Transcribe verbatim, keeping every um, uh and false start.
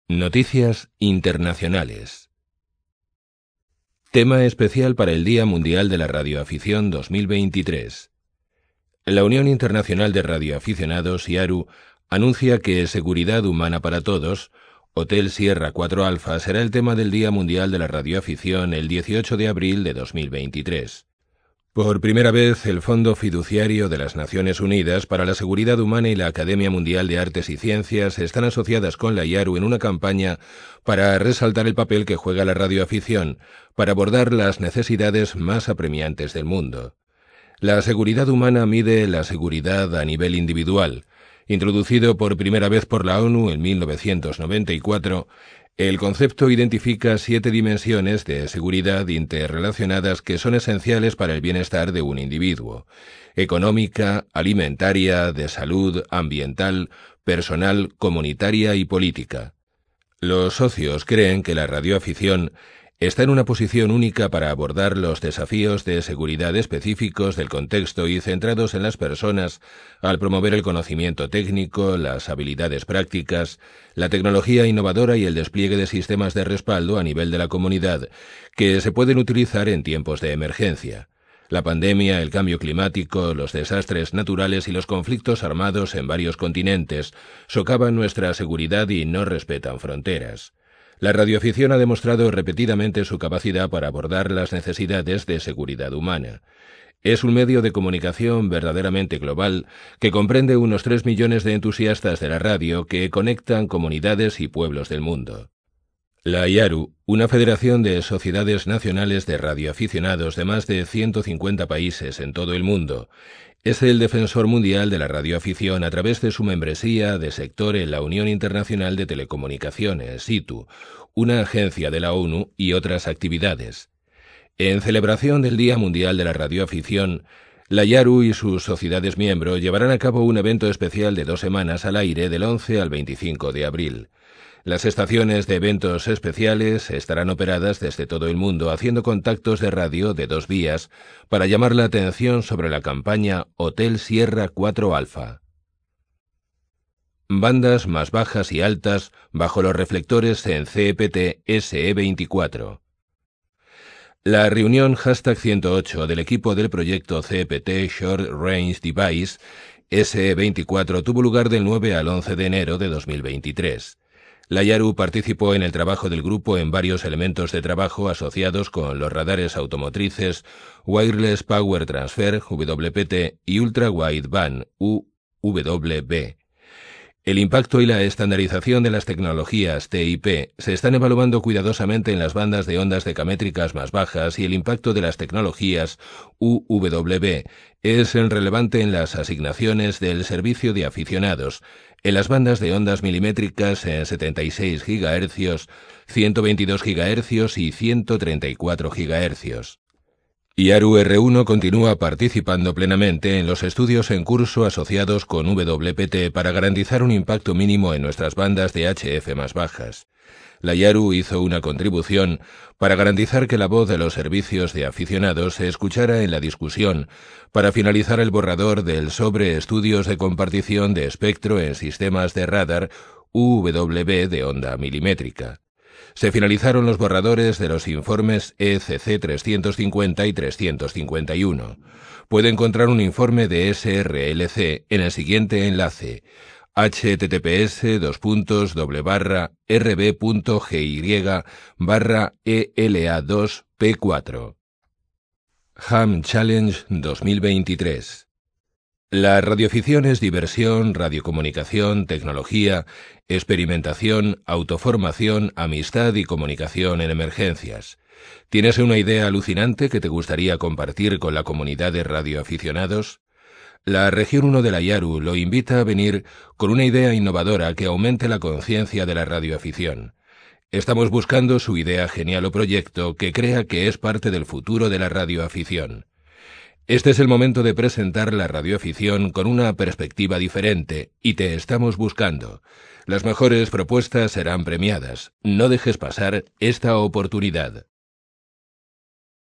Noticias internacionales. Tema especial para el Día Mundial de la Radioafición dos mil veintitrés. La Unión Internacional de Radioaficionados, IARU, anuncia que Seguridad Humana para Todos, Hotel Sierra cuatro Alfa, será el tema del Día Mundial de la Radioafición el dieciocho de abril de dos mil veintitrés. Por primera vez, el Fondo Fiduciario de las Naciones Unidas para la Seguridad Humana y la Academia Mundial de Artes y Ciencias están asociadas con la IARU en una campaña para resaltar el papel que juega la radioafición para abordar las necesidades más apremiantes del mundo. La seguridad humana mide la seguridad a nivel individual. Introducido por primera vez por la ONU en mil novecientos noventa y cuatro, el concepto identifica siete dimensiones de seguridad interrelacionadas que son esenciales para el bienestar de un individuo: económica, alimentaria, de salud, ambiental, personal, comunitaria y política. Los socios creen que la radioafición está en una posición única para abordar los desafíos de seguridad específicos del contexto y centrados en las personas al promover el conocimiento técnico, las habilidades prácticas, la tecnología innovadora y el despliegue de sistemas de respaldo a nivel de la comunidad que se pueden utilizar en tiempos de emergencia. La pandemia, el cambio climático, los desastres naturales y los conflictos armados en varios continentes socavan nuestra seguridad y no respetan fronteras. La radioafición ha demostrado repetidamente su capacidad para abordar las necesidades de seguridad humana. Es un medio de comunicación verdaderamente global que comprende unos tres millones de entusiastas de la radio que conectan comunidades y pueblos del mundo. La IARU, una federación de sociedades nacionales de radioaficionados de más de ciento cincuenta países en todo el mundo, es el defensor mundial de la radioafición a través de su membresía de sector en la Unión Internacional de Telecomunicaciones, I T U, una agencia de la ONU y otras actividades. En celebración del Día Mundial de la Radioafición, la IARU y sus sociedades miembros llevarán a cabo un evento especial de dos semanas al aire del once al veinticinco de abril. Las estaciones de eventos especiales estarán operadas desde todo el mundo haciendo contactos de radio de dos vías para llamar la atención sobre la campaña Hotel Sierra cuatro Alfa. Bandas más bajas y altas bajo los reflectores en C E P T S E veinticuatro. La reunión hashtag ciento ocho del equipo del proyecto C E P T Short Range Device S E veinticuatro tuvo lugar del nueve al once de enero de dos mil veintitrés. La IARU participó en el trabajo del grupo en varios elementos de trabajo asociados con los radares automotrices Wireless Power Transfer W P T y Ultra Wideband U W B. El impacto y la estandarización de las tecnologías T I P se están evaluando cuidadosamente en las bandas de ondas decamétricas más bajas y el impacto de las tecnologías U W B es relevante en las asignaciones del servicio de aficionados, en las bandas de ondas milimétricas en setenta y seis gigahercios, ciento veintidós gigahercios y ciento treinta y cuatro gigahercios. IARU R uno continúa participando plenamente en los estudios en curso asociados con W P T para garantizar un impacto mínimo en nuestras bandas de H F más bajas. La IARU hizo una contribución para garantizar que la voz de los servicios de aficionados se escuchara en la discusión para finalizar el borrador del sobre estudios de compartición de espectro en sistemas de radar U W B de onda milimétrica. Se finalizaron los borradores de los informes E C C trescientos cincuenta y trescientos cincuenta y uno. Puede encontrar un informe de S R L C en el siguiente enlace: https dos puntos doble barra rb.gy barra ela dos p cuatro. Ham Challenge dos mil veintitrés. La radioafición es diversión, radiocomunicación, tecnología, experimentación, autoformación, amistad y comunicación en emergencias. ¿Tienes una idea alucinante que te gustaría compartir con la comunidad de radioaficionados? La Región uno de la IARU lo invita a venir con una idea innovadora que aumente la conciencia de la radioafición. Estamos buscando su idea genial o proyecto que crea que es parte del futuro de la radioafición. Este es el momento de presentar la radioafición con una perspectiva diferente y te estamos buscando. Las mejores propuestas serán premiadas. No dejes pasar esta oportunidad.